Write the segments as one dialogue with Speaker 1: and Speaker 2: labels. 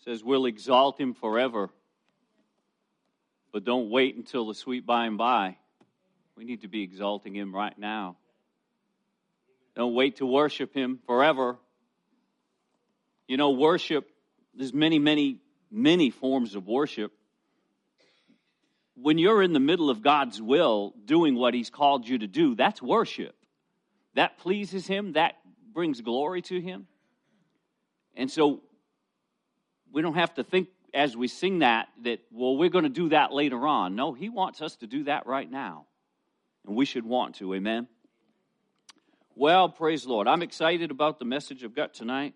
Speaker 1: says we'll exalt him forever. But don't wait until the sweet by and by. We need to be exalting him right now. Don't wait to worship him forever. You know, worship, there's many forms of worship. When you're in the middle of God's will, doing what he's called you to do, that's worship. That pleases him. That brings glory to him. And so we don't have to think as we sing that, well, we're going to do that later on. No, he wants us to do that right now. And we should want to, amen? Well, praise the Lord. I'm excited about the message I've got tonight.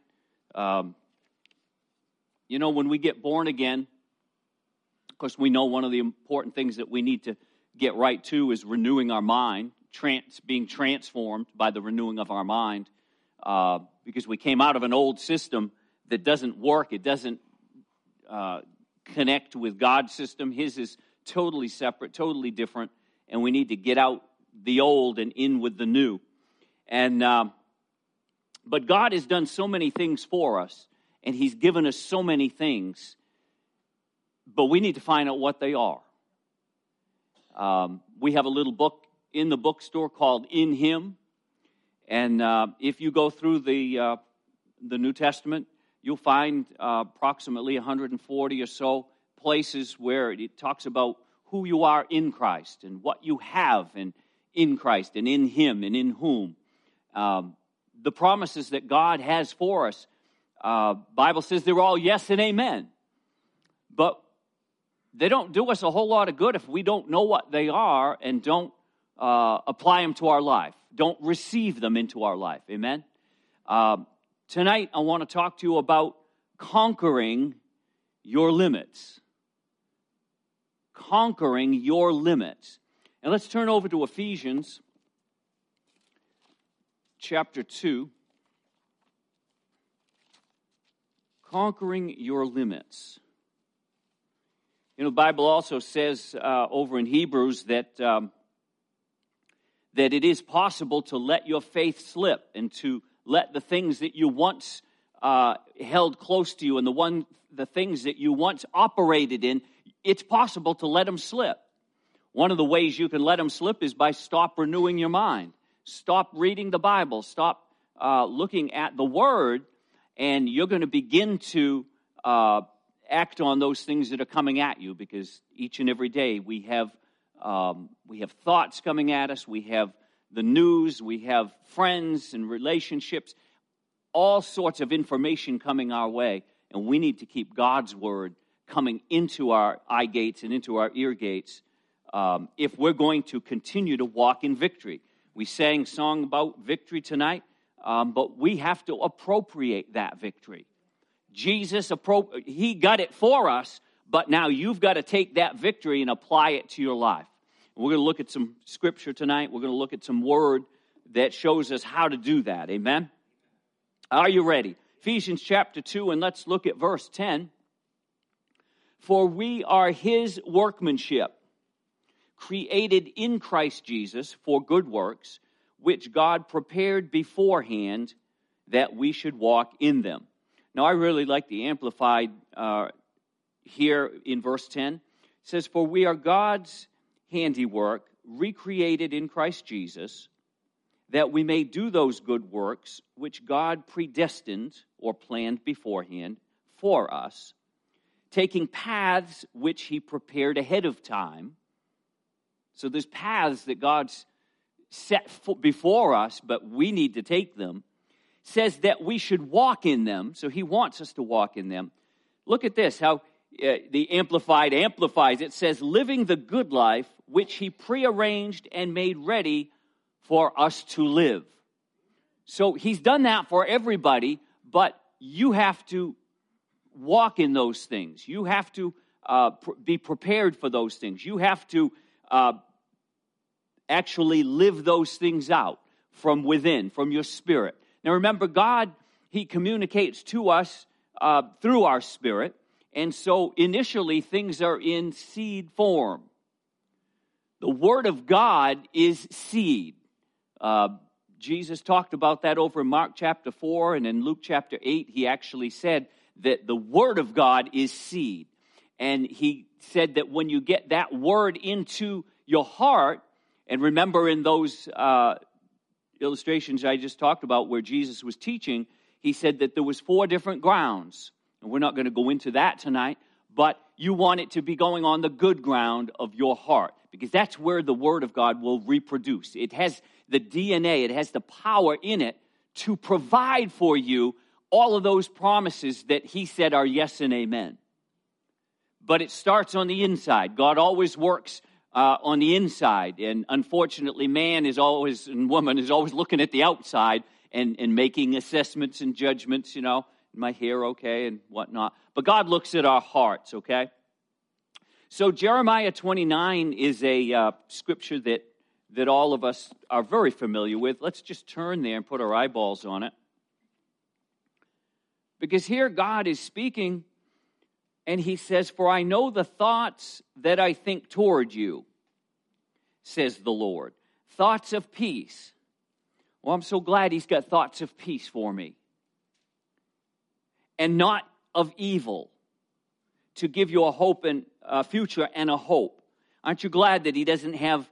Speaker 1: You know, when we get born again, of course, we know one of the important things that we need to get right to is renewing our mind, being transformed by the renewing of our mind, because we came out of an old system that doesn't work. It doesn't connect with God's system. His is totally separate, totally different, and we need to get out the old and in with the new. And but God has done so many things for us, and he's given us so many things, but we need to find out what they are. We have a little book in the bookstore called In Him, and if you go through the New Testament, you'll find approximately 140 or so places where it talks about who you are in Christ and what you have in Christ and in him and in whom. The promises that God has for us, Bible says they're all yes and amen. But they don't do us a whole lot of good if we don't know what they are and don't apply them to our life, don't receive them into our life. Amen? Tonight, I want to talk to you about conquering your limits. Conquering your limits. And let's turn over to Ephesians chapter 2. Conquering your limits. You know, the Bible also says over in Hebrews that it is possible to let your faith slip and to let the things that you once held close to you and the things that you once operated in, it's possible to let them slip. One of the ways you can let them slip is by stop renewing your mind. Stop reading the Bible. Stop looking at the Word, and you're going to begin to act on those things that are coming at you, because each and every day we have thoughts coming at us. We have the news. We have friends and relationships. All sorts of information coming our way, and we need to keep God's Word coming into our eye gates and into our ear gates if we're going to continue to walk in victory. We sang a song about victory tonight, but we have to appropriate that victory. Jesus, he got it for us, but now you've got to take that victory and apply it to your life. We're going to look at some scripture tonight. We're going to look at some word that shows us how to do that. Amen? Are you ready? Ephesians chapter 2, and let's look at verse 10. For we are his workmanship, created in Christ Jesus for good works, which God prepared beforehand that we should walk in them. Now, I really like the Amplified here in verse 10. It says, for we are God's handiwork, recreated in Christ Jesus, that we may do those good works which God predestined or planned beforehand for us, taking paths which he prepared ahead of time. So there's paths that God's set before us, but we need to take them. Says that we should walk in them, so he wants us to walk in them. Look at this, how the Amplified amplifies. It says, living the good life which he prearranged and made ready for us to live. So he's done that for everybody, but you have to walk in those things. You have to be prepared for those things. You have to actually live those things out from within, from your spirit. Now remember, God, he communicates to us through our spirit, and so initially things are in seed form. The Word of God is seed. Jesus talked about that over in Mark chapter 4, and in Luke chapter 8, he actually said that the Word of God is seed. And he said that when you get that Word into your heart, and remember in those illustrations I just talked about where Jesus was teaching, he said that there was 4 different grounds. And we're not going to go into that tonight, but you want it to be going on the good ground of your heart, because that's where the Word of God will reproduce. It has the DNA, it has the power in it to provide for you all of those promises that he said are yes and amen. But it starts on the inside. God always works on the inside, and unfortunately man is always, and woman is always looking at the outside and making assessments and judgments, my hair okay and whatnot. But God looks at our hearts, okay? So Jeremiah 29 is a scripture that all of us are very familiar with. Let's just turn there and put our eyeballs on it. Because here God is speaking, and he says, "For I know the thoughts that I think toward you, says the Lord. Thoughts of peace." Well, I'm so glad he's got thoughts of peace for me. And not of evil, to give you a hope and a future and a hope. Aren't you glad that he doesn't have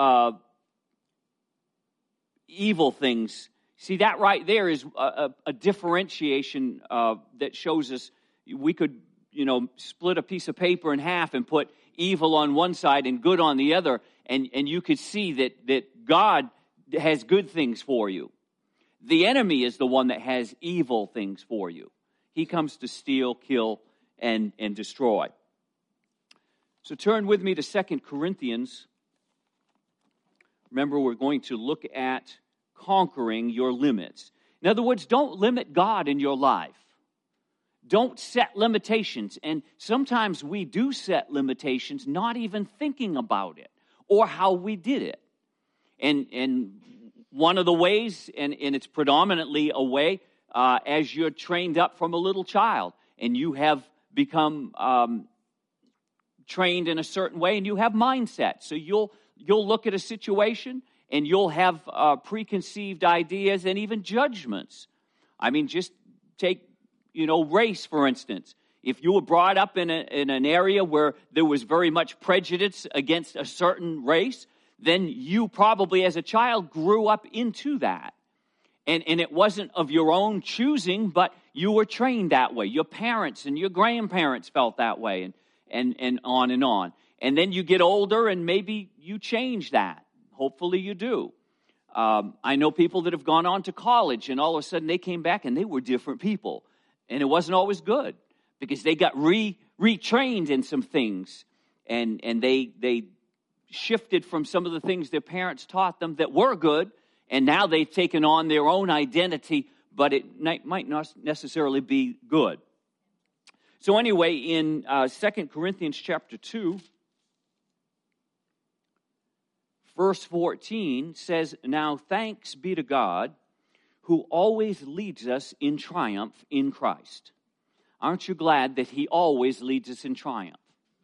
Speaker 1: evil things? See, that right there is a differentiation that shows us we could, split a piece of paper in half and put evil on one side and good on the other, and you could see that God has good things for you. The enemy is the one that has evil things for you. He comes to steal, kill, and destroy. So turn with me to 2 Corinthians. Remember, we're going to look at conquering your limits. In other words, don't limit God in your life. Don't set limitations. And sometimes we do set limitations, not even thinking about it or how we did it. And one of the ways, and it's predominantly a way, as you're trained up from a little child, and you have become trained in a certain way, and you have mindset. So you'll look at a situation, and you'll have preconceived ideas and even judgments. I mean, just take, race, for instance. If you were brought up in an area where there was very much prejudice against a certain race, then you probably as a child grew up into that. And it wasn't of your own choosing, but you were trained that way. Your parents and your grandparents felt that way, and on and on. And then you get older, and maybe you change that. Hopefully you do. I know people that have gone on to college, and all of a sudden they came back, and they were different people. And it wasn't always good, because they got retrained in some things, and they shifted from some of the things their parents taught them that were good, and now they've taken on their own identity, but it might not necessarily be good. So anyway, in 2 Corinthians chapter 2, verse 14 says, "Now thanks be to God, who always leads us in triumph in Christ." Aren't you glad that he always leads us in triumph?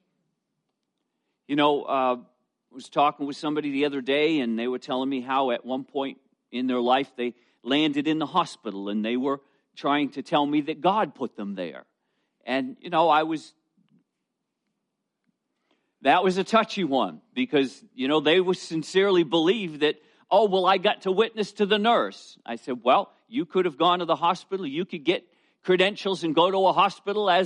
Speaker 1: I was talking with somebody the other day, and they were telling me how at one point in their life they landed in the hospital, and they were trying to tell me that God put them there. And, that was a touchy one, because, they would sincerely believe that, I got to witness to the nurse. I said, well, you could have gone to the hospital. You could get credentials and go to a hospital as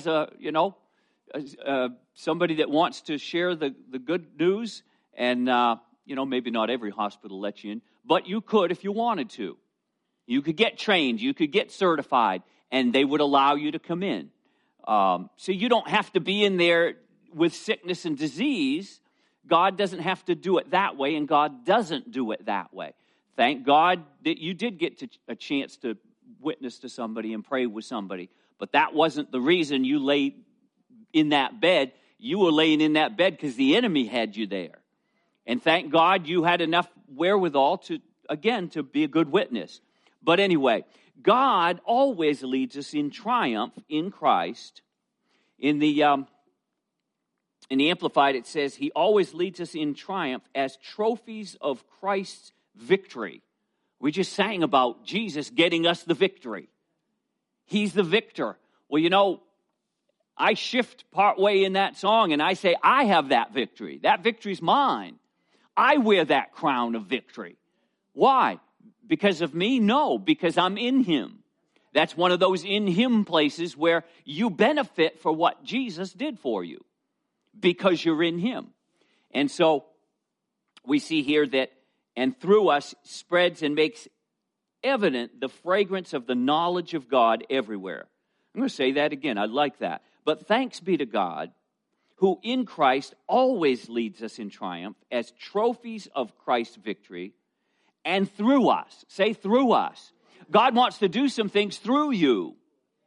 Speaker 1: somebody that wants to share the good news. And, maybe not every hospital lets you in, but you could if you wanted to. You could get trained, you could get certified, and they would allow you to come in. So you don't have to be in there with sickness and disease. God doesn't have to do it that way, and God doesn't do it that way. Thank God that you did get a chance to witness to somebody and pray with somebody, but that wasn't the reason you laid in that bed. You were laying in that bed because the enemy had you there. And thank God you had enough wherewithal to be a good witness. But anyway, God always leads us in triumph in Christ. In the Amplified, it says, he always leads us in triumph as trophies of Christ's victory We just sang about Jesus getting us the victory. He's the victor. Well, I shift partway in that song and I say, I have that victory. That victory's mine. I wear that crown of victory. Why? Because of me? No, because I'm in him. That's one of those in him places where you benefit for what Jesus did for you because you're in him. And so we see here that, and through us spreads and makes evident the fragrance of the knowledge of God everywhere. I'm going to say that again. I like that. But thanks be to God, who in Christ always leads us in triumph as trophies of Christ's victory, and through us. Say through us. God wants to do some things through you.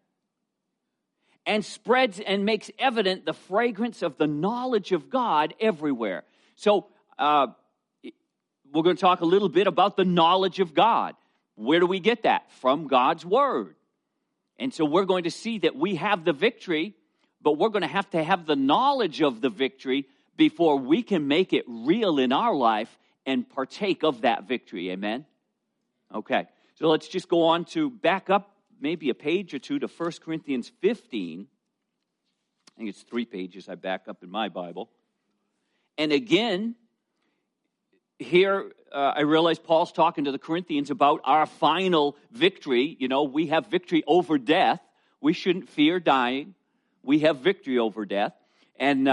Speaker 1: And spreads and makes evident the fragrance of the knowledge of God everywhere. So, we're going to talk a little bit about the knowledge of God. Where do we get that? From God's Word. And so we're going to see that we have the victory, but we're going to have the knowledge of the victory before we can make it real in our life and partake of that victory. Amen? Okay, so let's just go on to back up maybe a page or two to 1 Corinthians 15. I think it's 3 pages I back up in my Bible. And again, here I realize Paul's talking to the Corinthians about our final victory. We have victory over death. We shouldn't fear dying. We have victory over death. And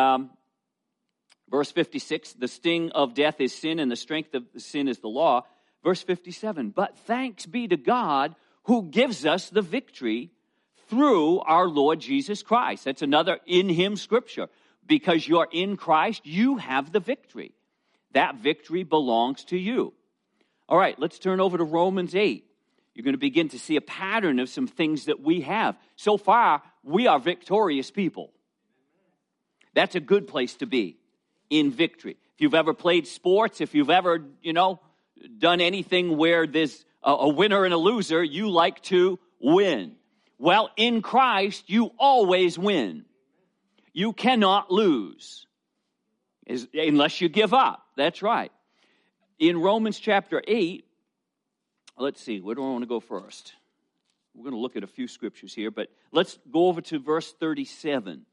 Speaker 1: verse 56, the sting of death is sin, and the strength of sin is the law. Verse 57, but thanks be to God who gives us the victory through our Lord Jesus Christ. That's another in him scripture. Because you're in Christ, you have the victory. That victory belongs to you. All right, let's turn over to Romans 8. You're going to begin to see a pattern of some things that we have. So far, we are victorious people. That's a good place to be, in victory. If you've ever played sports, if you've ever, done anything where there's a winner and a loser, you like to win. Well, in Christ, you always win. You cannot lose unless you give up. That's right. In Romans chapter 8, let's see, where do I want to go first? We're going to look at a few scriptures here, but let's go over to verse 37.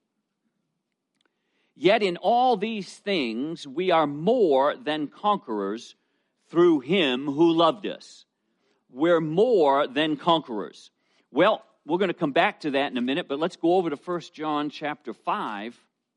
Speaker 1: Yet in all these things we are more than conquerors through him who loved us. We're more than conquerors. Well, we're going to come back to that in a minute, but let's go over to 1 John chapter 5.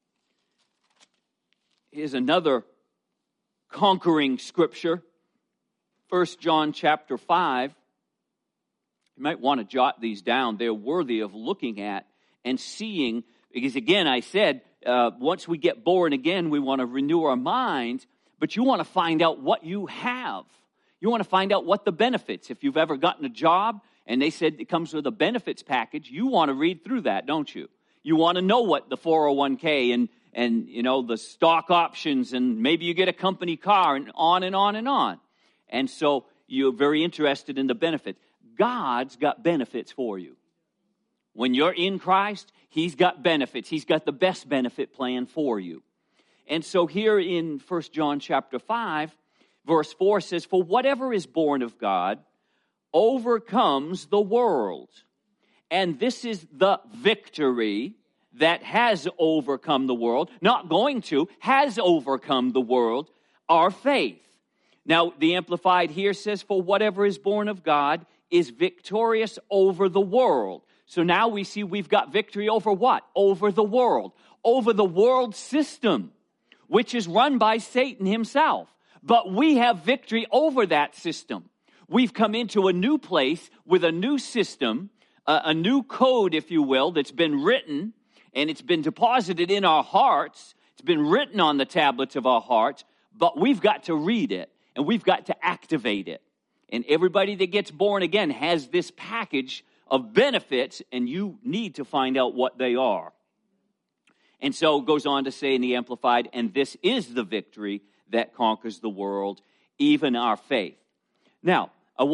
Speaker 1: Here's another conquering scripture. 1 John chapter 5. You might want to jot these down. They're worthy of looking at and seeing. Because again, I said, once we get born again, we want to renew our minds. But you want to find out what you have. You want to find out what the benefits. If you've ever gotten a job and they said it comes with a benefits package, you want to read through that, don't you? You want to know what the 401k and the stock options, and maybe you get a company car, and on and on and on. And so you're very interested in the benefits. God's got benefits for you. When you're in Christ, he's got benefits. He's got the best benefit plan for you. And so here in 1 John chapter 5, verse 4 says, for whatever is born of God overcomes the world. And this is the victory that has overcome the world, not going to, has overcome the world, our faith. Now, the Amplified here says, for whatever is born of God is victorious over the world. So now we see we've got victory over what? Over the world. Over the world system, which is run by Satan himself. But we have victory over that system. We've come into a new place with a new system, a new code, if you will, that's been written, and it's been deposited in our hearts. It's been written on the tablets of our hearts, but we've got to read it, and we've got to activate it. And everybody that gets born again has this package of benefits, and you need to find out what they are. And so it goes on to say in the Amplified, and this is the victory that conquers the world, even our faith. Now,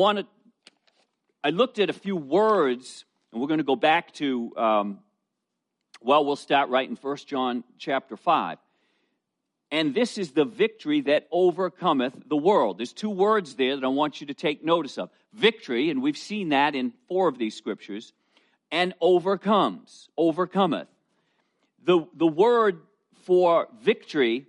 Speaker 1: I looked at a few words, and we're going to go back to, we'll start right in 1 John chapter 5. And this is the victory that overcometh the world. There's two words there that I want you to take notice of. Victory, and we've seen that in 4 of these scriptures, and overcomes, overcometh. The word for victory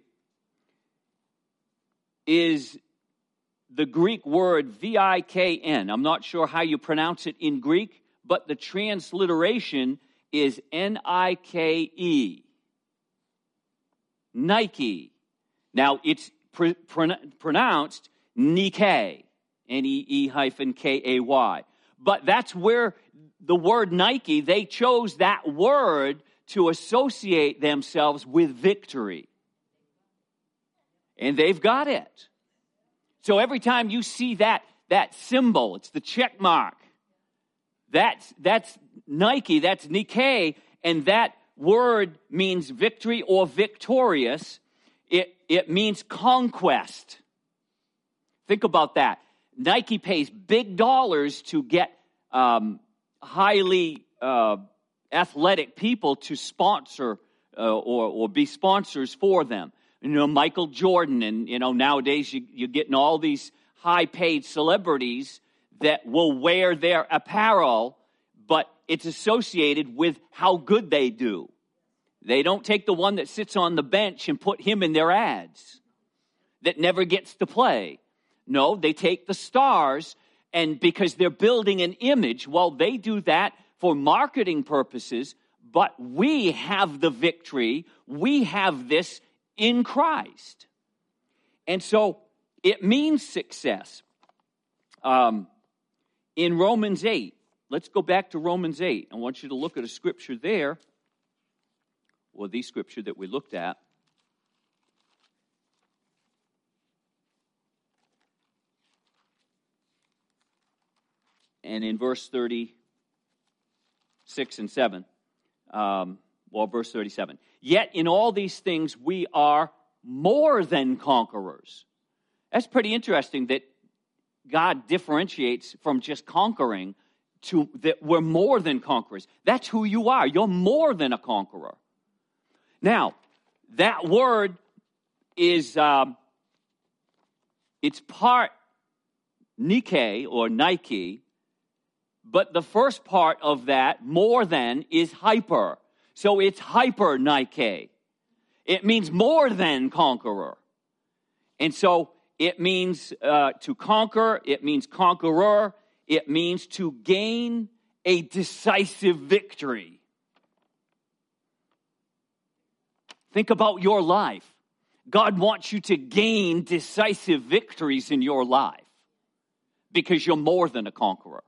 Speaker 1: is the Greek word vikn. I'm not sure how you pronounce it in Greek, but the transliteration is Nike. Nike. Now, it's pronounced Nike, N-E-E-K-A-Y. But that's where the word Nike, they chose that word to associate themselves with victory. And they've got it. So every time you see that symbol, it's the check mark. That's Nike, that's Nike, and that word means victory or victorious. It means conquest. Think about that. Nike pays big dollars to get highly athletic people to sponsor or be sponsors for them. You know, Michael Jordan, and nowadays you're getting all these high-paid celebrities that will wear their apparel, but it's associated with how good they do. They don't take the one that sits on the bench and put him in their ads that never gets to play. No, they take the stars, and because they're building an image, well, they do that for marketing purposes, but we have the victory. We have this in Christ. And so it means success. In Romans 8, let's go back to Romans 8. I want you to look at a scripture there, or the scripture that we looked at. And in verse 36 and 7, verse 37. Yet in all these things we are more than conquerors. That's pretty interesting that God differentiates from just conquering to that we're more than conquerors. That's who you are. You're more than a conqueror. Now, that word is, it's part Nike or Nike, but the first part of that, more than, is hyper. So it's hyper Nike. It means more than conqueror. And so it means to conquer, it means conqueror, it means to gain a decisive victory. Think about your life. God wants you to gain decisive victories in your life because you're more than a conqueror.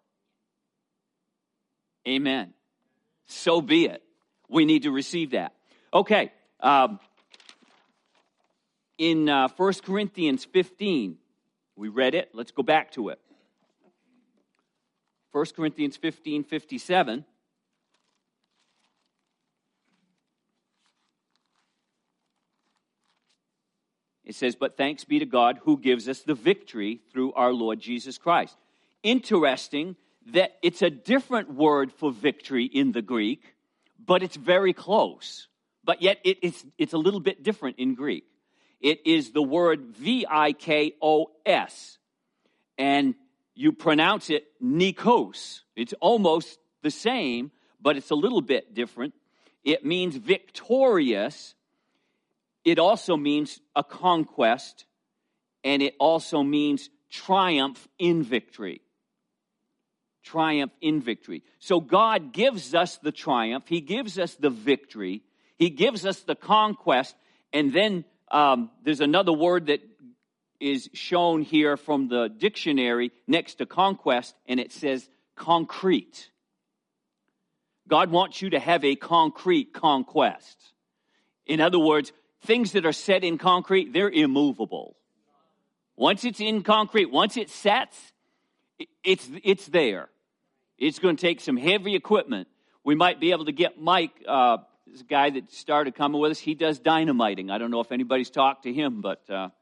Speaker 1: Amen. So be it. We need to receive that. Okay. In 1 Corinthians 15, we read it. Let's go back to it. 1 Corinthians 15:57. It says, but thanks be to God who gives us the victory through our Lord Jesus Christ. Interesting that it's a different word for victory in the Greek, but it's very close. But yet it's a little bit different in Greek. It is the word vikos, and you pronounce it nikos. It's almost the same, but it's a little bit different. It means victorious. It also means a conquest, and it also means triumph in victory. Triumph in victory. So God gives us the triumph. He gives us the victory. He gives us the conquest. And then there's another word that is shown here from the dictionary next to conquest, and it says concrete. God wants you to have a concrete conquest. In other words, things that are set in concrete, they're immovable. Once it's in concrete, once it sets, it's there. It's going to take some heavy equipment. We might be able to get Mike, this guy that started coming with us, he does dynamiting. I don't know if anybody's talked to him, but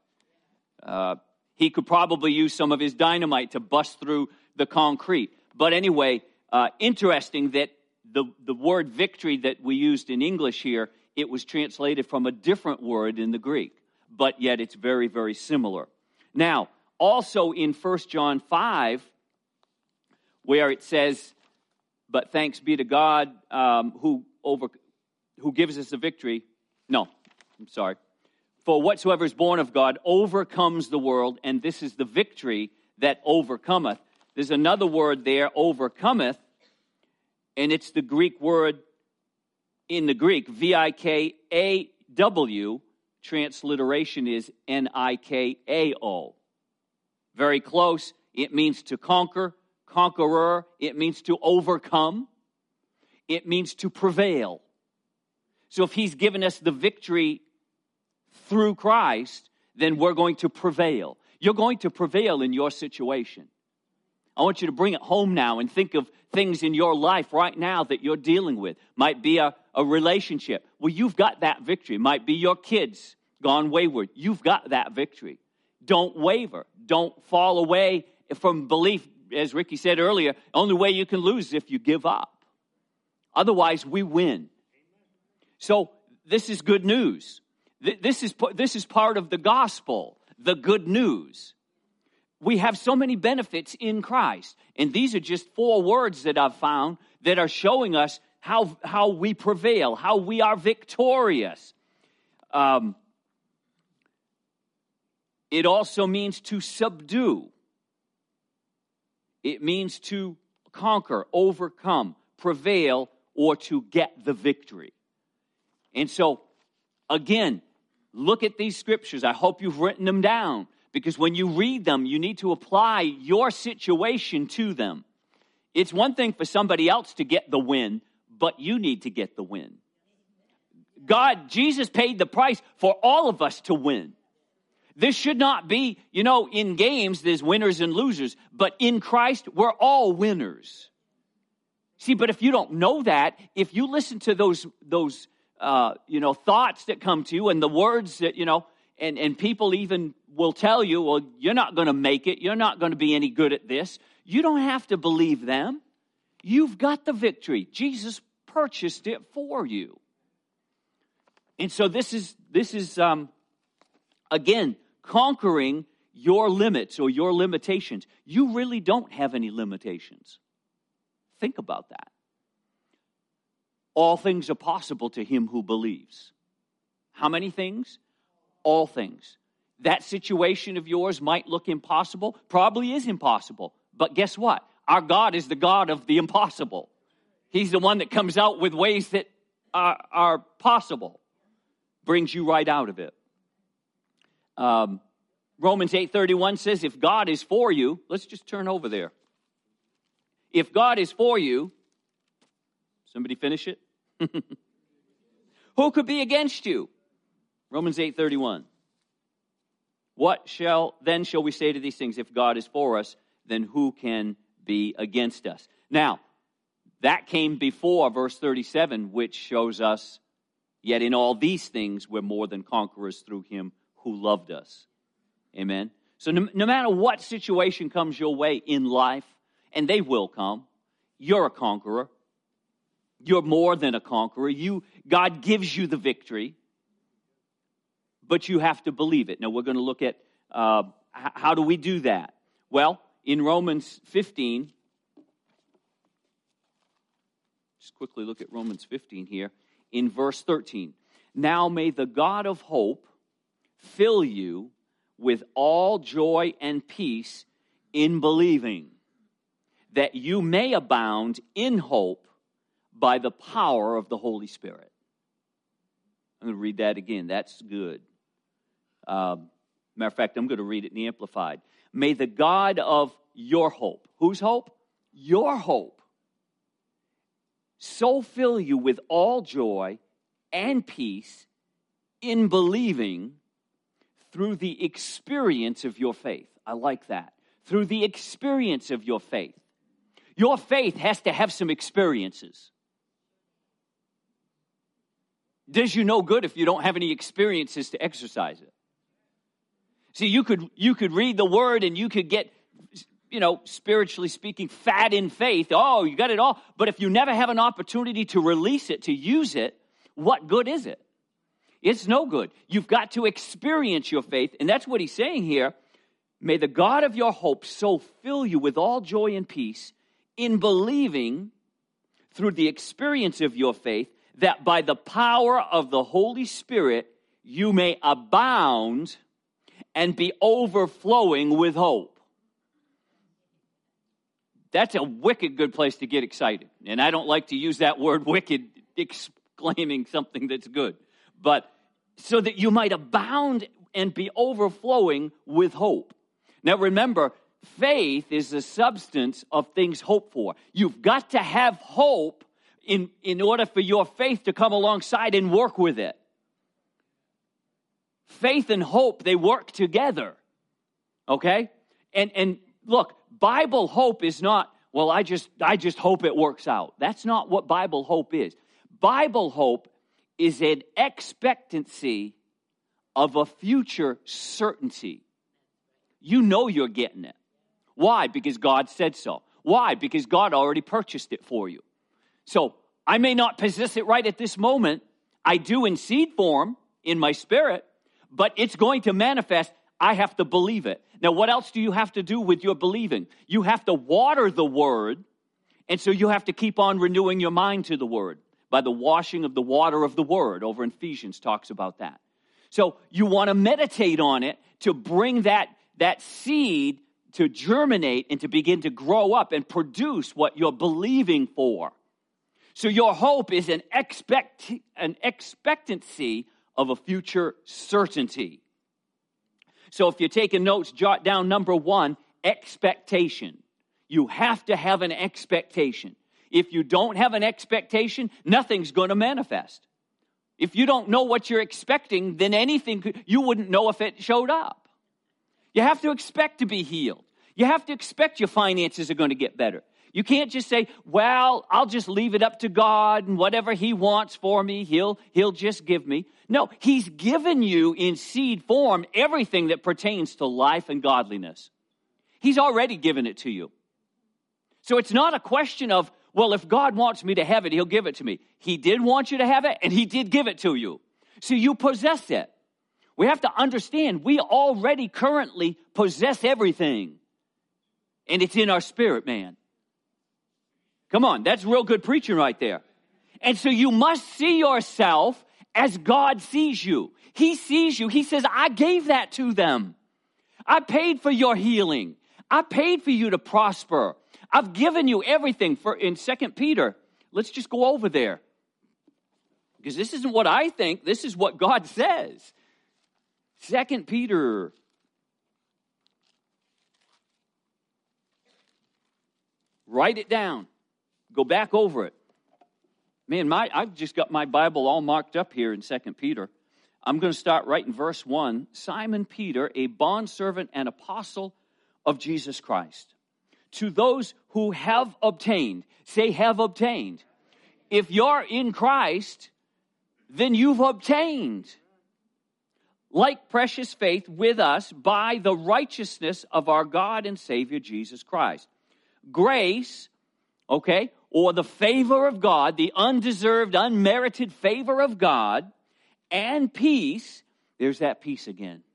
Speaker 1: he could probably use some of his dynamite to bust through the concrete. But anyway, interesting that the word victory that we used in English here, it was translated from a different word in the Greek. but yet it's very, very similar. Now, also in 1 John 5, where it says, but thanks be to God who gives us the victory. No, I'm sorry. For whatsoever is born of God overcomes the world, and this is the victory that overcometh. There's another word there, overcometh, and it's the Greek word in the Greek, V-I-K-A-W. Transliteration is N-I-K-A-O. Very close. It means to conquer, conqueror. It means to overcome. It means to prevail. So if he's given us the victory through Christ, then we're going to prevail. You're going to prevail in your situation. I want you to bring it home now and think of things in your life right now that you're dealing with. Might be a relationship. Well, you've got that victory. Might be your kids gone wayward. You've got that victory. Don't waver. Don't fall away from belief. As Ricky said earlier, the only way you can lose is if you give up. Otherwise, we win. So this is good news. This is part of the gospel, the good news. We have so many benefits in Christ. And these are just 4 words that I've found that are showing us how we prevail, how we are victorious. It also means to subdue. It means to conquer, overcome, prevail, or to get the victory. And so, again, look at these scriptures. I hope you've written them down, because when you read them, you need to apply your situation to them. It's one thing for somebody else to get the win, but you need to get the win. Jesus paid the price for all of us to win. This should not be, in games, there's winners and losers, but in Christ, we're all winners. See, but if you don't know that, if you listen to those thoughts that come to you and the words that, and people even will tell you, well, you're not going to make it. You're not going to be any good at this. You don't have to believe them. You've got the victory. Jesus purchased it for you. And so this is again, conquering your limits or your limitations. You really don't have any limitations. Think about that. All things are possible to him who believes. How many things? All things. That situation of yours might look impossible, probably is impossible. But guess what? Our God is the God of the impossible. He's the one that comes out with ways that are possible. Brings you right out of it. Romans 8:31 says, if God is for you, let's just turn over there. If God is for you, somebody finish it? Who could be against you? Romans 8:31. What shall we say to these things? If God is for us, then who can be against us? Now, that came before verse 37, which shows us, yet in all these things we're more than conquerors through him who loved us. Amen. So no matter what situation comes your way in life, and they will come, you're a conqueror. You're more than a conqueror. God gives you the victory, but you have to believe it. Now, we're going to look at how do we do that? Well, in Romans 15, just quickly look at Romans 15 here, in verse 13. Now may the God of hope fill you with all joy and peace in believing, that you may abound in hope by the power of the Holy Spirit. I'm going to read that again. That's good. Matter of fact, I'm going to read it in the Amplified. May the God of your hope, whose hope? Your hope, so fill you with all joy and peace in believing through the experience of your faith. I like that. Through the experience of your faith. Your faith has to have some experiences. Does you no good if you don't have any experiences to exercise it. See, you could read the word and you could get, spiritually speaking, fat in faith. Oh, you got it all. But if you never have an opportunity to release it, to use it, what good is it? It's no good. You've got to experience your faith. And that's what he's saying here. May the God of your hope so fill you with all joy and peace in believing through the experience of your faith, that by the power of the Holy Spirit you may abound and be overflowing with hope. That's a wicked good place to get excited. And I don't like to use that word wicked, exclaiming something that's good. But so that you might abound and be overflowing with hope. Now remember, faith is the substance of things hoped for. You've got to have hope in order for your faith to come alongside and work with it. Faith and hope, they work together. Okay? And look, Bible hope is not, well, I just hope it works out. That's not what Bible hope is. Bible hope is an expectancy of a future certainty. You know you're getting it. Why? Because God said so. Why? Because God already purchased it for you. So I may not possess it right at this moment. I do in seed form in my spirit, but it's going to manifest. I have to believe it. Now, what else do you have to do with your believing? You have to water the word, and so you have to keep on renewing your mind to the word by the washing of the water of the word. Over in Ephesians talks about that. So you want to meditate on it to bring that seed to germinate and to begin to grow up and produce what you're believing for. So your hope is an expectancy of a future certainty. So if you're taking notes, jot down number 1, expectation. You have to have an expectation. If you don't have an expectation, nothing's going to manifest. If you don't know what you're expecting, then you wouldn't know if it showed up. You have to expect to be healed. You have to expect your finances are going to get better. You can't just say, well, I'll just leave it up to God and whatever he wants for me, he'll just give me. No, he's given you in seed form everything that pertains to life and godliness. He's already given it to you. So it's not a question of, well, if God wants me to have it, he'll give it to me. He did want you to have it, and he did give it to you. So you possess it. We have to understand we already currently possess everything. And it's in our spirit, man. Come on, that's real good preaching right there. And so you must see yourself as God sees you. He sees you. He says, I gave that to them. I paid for your healing. I paid for you to prosper. I've given you everything. In 2 Peter, let's just go over there. Because this isn't what I think. This is what God says. 2 Peter. Write it down. Go back over it. Man, I've just got my Bible all marked up here in 2 Peter. I'm going to start right in verse 1. Simon Peter, a bondservant and apostle of Jesus Christ, to those who have obtained. Say, have obtained. If you're in Christ, then you've obtained. Like precious faith with us by the righteousness of our God and Savior Jesus Christ. Grace, okay, or the favor of God, the undeserved, unmerited favor of God, and peace, there's that peace again,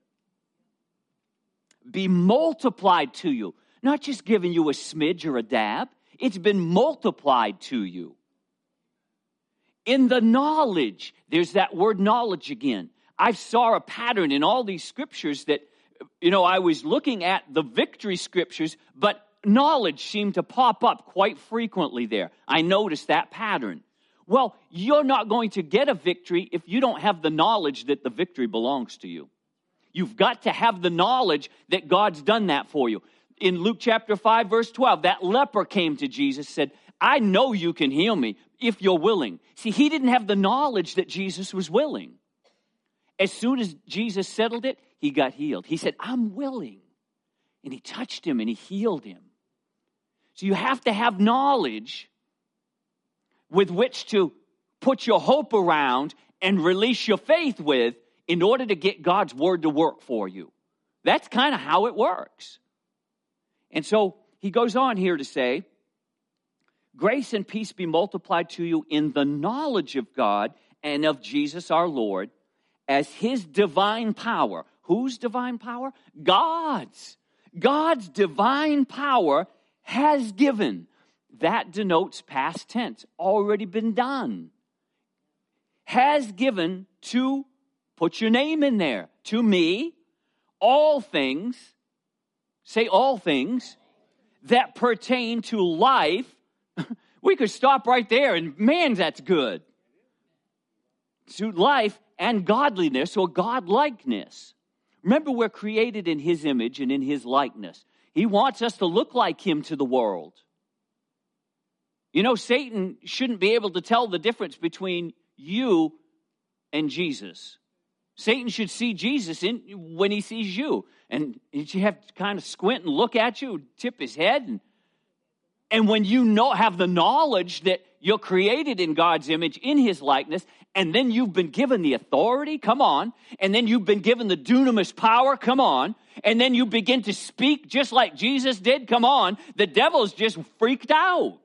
Speaker 1: be multiplied to you. Not just giving you a smidge or a dab, it's been multiplied to you. In the knowledge, there's that word knowledge again. I saw a pattern in all these scriptures that, I was looking at the victory scriptures, but knowledge seemed to pop up quite frequently there. I noticed that pattern. Well, you're not going to get a victory if you don't have the knowledge that the victory belongs to you. You've got to have the knowledge that God's done that for you. In Luke chapter 5, verse 12, that leper came to Jesus, said, I know you can heal me if you're willing. See, he didn't have the knowledge that Jesus was willing. As soon as Jesus settled it, he got healed. He said, I'm willing. And he touched him and he healed him. So you have to have knowledge with which to put your hope around and release your faith with in order to get God's word to work for you. That's kind of how it works. And so he goes on here to say, grace and peace be multiplied to you in the knowledge of God and of Jesus our Lord, as his divine power. Whose divine power? God's. God's divine power has given. That denotes past tense, already been done. Has given to, put your name in there, to me, all things, say all things, that pertain to life. We could stop right there and man, that's good. To life and godliness or godlikeness. Remember, we're created in his image and in his likeness. He wants us to look like him to the world. You know, Satan shouldn't be able to tell the difference between you and Jesus. Satan should see Jesus when he sees you. And he should have to kind of squint and look at you, tip his head. And when you have the knowledge that you're created in God's image, in his likeness, and then you've been given the authority, come on, and then you've been given the dunamis power, come on, and then you begin to speak just like Jesus did, come on, the devil's just freaked out.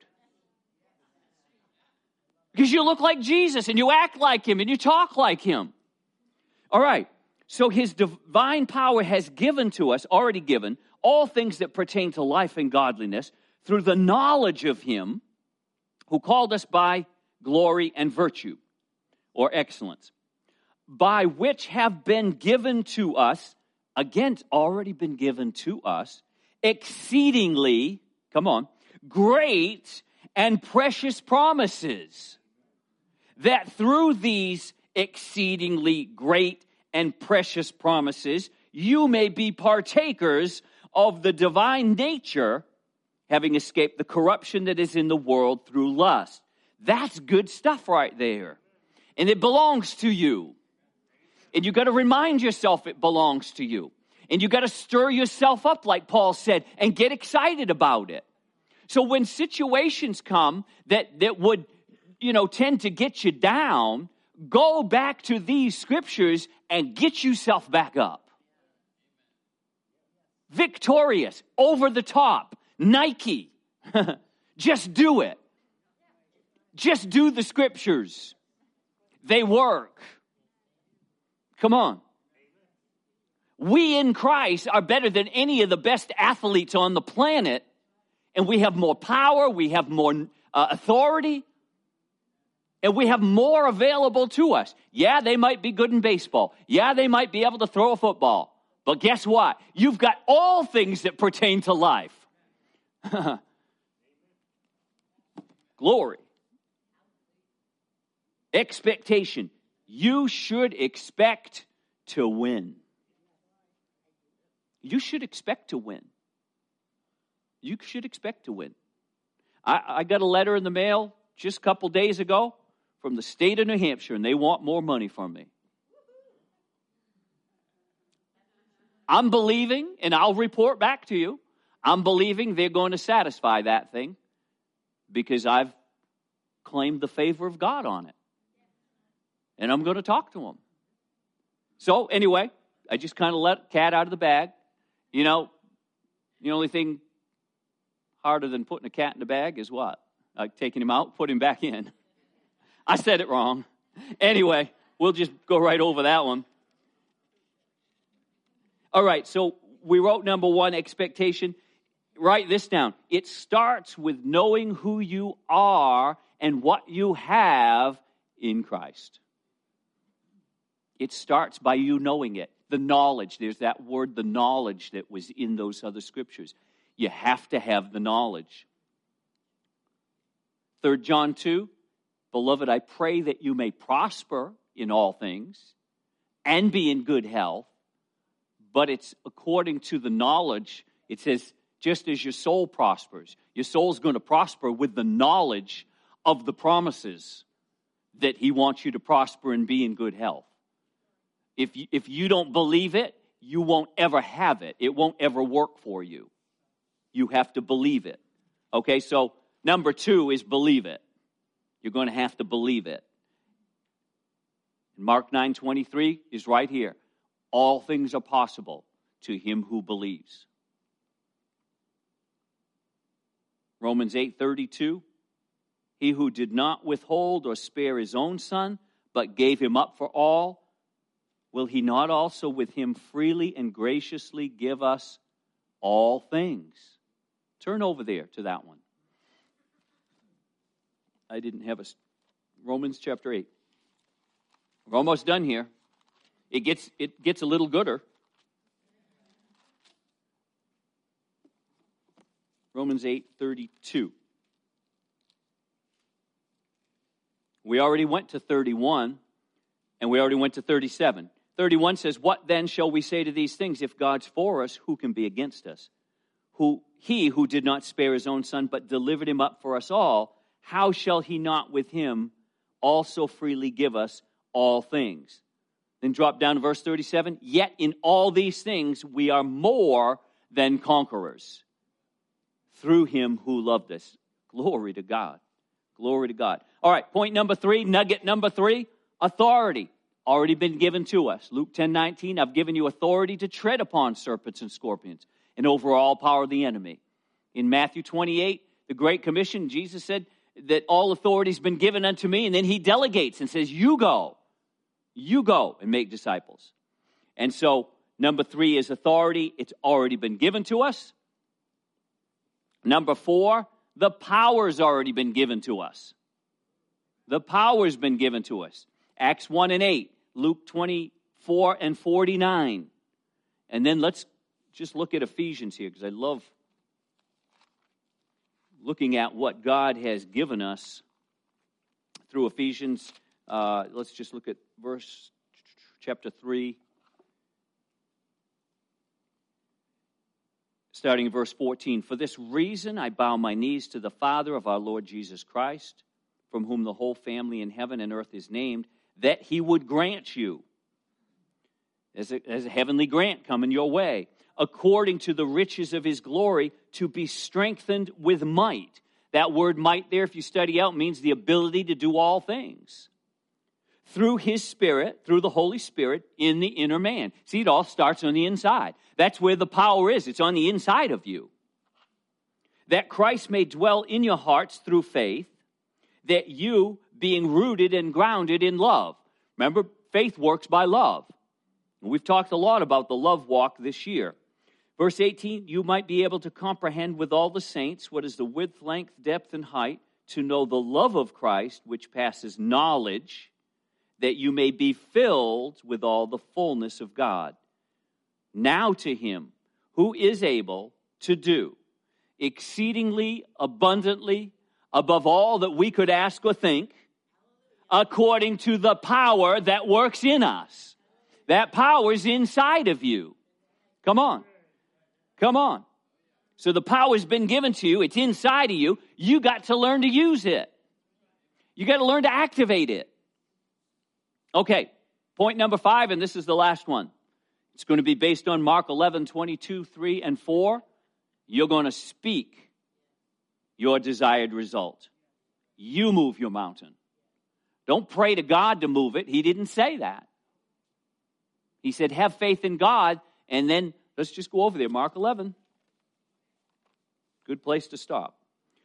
Speaker 1: Because you look like Jesus, and you act like him, and you talk like him. All right, so his divine power has given to us, already given, all things that pertain to life and godliness through the knowledge of him who called us by glory and virtue, or excellence, by which have been given to us, again, already been given to us, exceedingly, come on, great and precious promises, that through these exceedingly great and precious promises, you may be partakers of the divine nature, having escaped the corruption that is in the world through lust. That's good stuff right there. And it belongs to you. And you got to remind yourself it belongs to you. And you got to stir yourself up, like Paul said, and get excited about it. So when situations come that would, tend to get you down, go back to these scriptures and get yourself back up. Victorious, over the top, Nike. Just do it. Just do the scriptures. They work. Come on. We in Christ are better than any of the best athletes on the planet, and we have more power, we have more authority, and we have more available to us. Yeah, they might be good in baseball. Yeah, they might be able to throw a football. But guess what? You've got all things that pertain to life. Glory. Expectation. You should expect to win. You should expect to win. You should expect to win. I got a letter in the mail just a couple days ago from the state of New Hampshire, and they want more money from me. I'm believing, and I'll report back to you, I'm believing they're going to satisfy that thing because I've claimed the favor of God on it. And I'm going to talk to them. So anyway, I just kind of let cat out of the bag. The only thing harder than putting a cat in the bag is what? Like taking him out, put him back in. I said it wrong. Anyway, we'll just go right over that one. All right, so we wrote number one, expectation. Write this down. It starts with knowing who you are and what you have in Christ. It starts by you knowing it. The knowledge, there's that word, the knowledge that was in those other scriptures. You have to have the knowledge. 3 John 2, beloved, I pray that you may prosper in all things and be in good health, but it's according to the knowledge. It says, just as your soul prospers, your soul's going to prosper with the knowledge of the promises that he wants you to prosper and be in good health. If you don't believe it, you won't ever have it. It won't ever work for you. You have to believe it. Okay, so number 2 is believe it. You're going to have to believe it. Mark 9:23 is right here. All things are possible to him who believes. Romans 8:32, he who did not withhold or spare his own son, but gave him up for all, will he not also with him freely and graciously give us all things? Turn over there to that one. I didn't have Romans chapter 8. We're almost done here. It gets a little gooder. Romans 8:32. We already went to 31, and we already went to 37. 31 says, what then shall we say to these things? If God's for us, who can be against us? He who did not spare his own son, but delivered him up for us all, how shall he not with him also freely give us all things? Then drop down to verse 37. Yet in all these things we are more than conquerors through him who loved us. Glory to God. Glory to God. All right, point number 3, nugget number 3, authority. Already been given to us. Luke 10:19, I've given you authority to tread upon serpents and scorpions and over all power of the enemy. In Matthew 28, the Great Commission, Jesus said that all authority has been given unto me, and then he delegates and says, you go and make disciples. And so, number 3 is authority. It's already been given to us. Number 4, the power's already been given to us. The power's been given to us. Acts 1:8, Luke 24:49. And then let's just look at Ephesians here, because I love looking at what God has given us through Ephesians. Let's just look at chapter 3. Starting in verse 14, for this reason I bow my knees to the Father of our Lord Jesus Christ, from whom the whole family in heaven and earth is named, that he would grant you, as a heavenly grant coming your way, according to the riches of his glory, to be strengthened with might. That word might there, if you study out, means the ability to do all things. Through his Spirit, through the Holy Spirit, in the inner man. See, it all starts on the inside. That's where the power is. It's on the inside of you. That Christ may dwell in your hearts through faith, that you, being rooted and grounded in love. Remember, faith works by love. We've talked a lot about the love walk this year. Verse 18, you might be able to comprehend with all the saints what is the width, length, depth, and height, to know the love of Christ, which passes knowledge, that you may be filled with all the fullness of God. Now to him who is able to do exceedingly abundantly above all that we could ask or think, according to the power that works in us. That power is inside of you. Come on. Come on. So the power's been given to you. It's inside of you. You got to learn to use it. You got to learn to activate it. Okay, point number 5, and this is the last one. It's going to be based on Mark 11:22, 3, and 4. You're going to speak your desired result. You move your mountain. Don't pray to God to move it. He didn't say that. He said, have faith in God, and then let's just go over there. Mark 11. Good place to stop.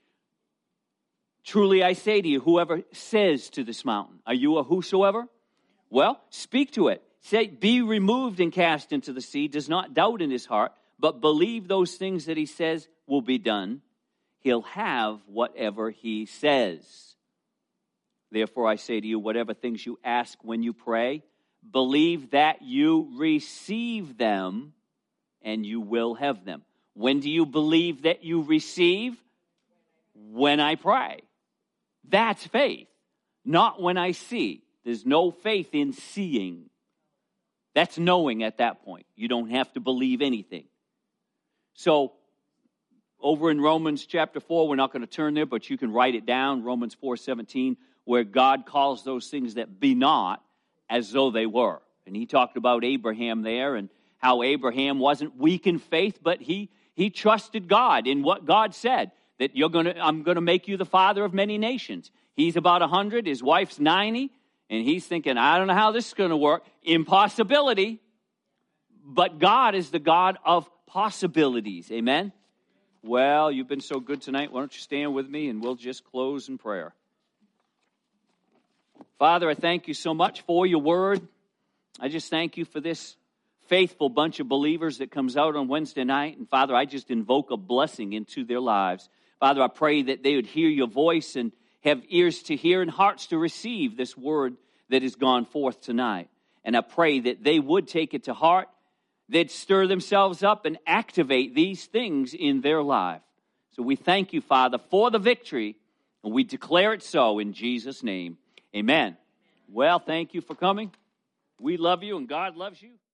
Speaker 1: Truly I say to you, whoever says to this mountain, are you a whosoever? Well, speak to it. Say, be removed and cast into the sea. Does not doubt in his heart, but believe those things that he says will be done. He'll have whatever he says. Therefore I say to you, whatever things you ask when you pray, believe that you receive them, and you will have them. When do you believe that you receive? When I pray. That's faith, not when I see. There's no faith in seeing. That's knowing at that point. You don't have to believe anything. So, over in Romans chapter 4, we're not going to turn there, but you can write it down, Romans 4:17, where God calls those things that be not as though they were. And he talked about Abraham there and how Abraham wasn't weak in faith, but he trusted God in what God said, that I'm going to make you the father of many nations. He's about 100, his wife's 90, and he's thinking, I don't know how this is going to work. Impossibility. But God is the God of possibilities. Amen? Well, you've been so good tonight. Why don't you stand with me and we'll just close in prayer. Father, I thank you so much for your word. I just thank you for this faithful bunch of believers that comes out on Wednesday night. And Father, I just invoke a blessing into their lives. Father, I pray that they would hear your voice and have ears to hear and hearts to receive this word that has gone forth tonight. And I pray that they would take it to heart, they'd stir themselves up and activate these things in their life. So we thank you, Father, for the victory, and we declare it so in Jesus' name. Amen. Well, thank you for coming. We love you, and God loves you.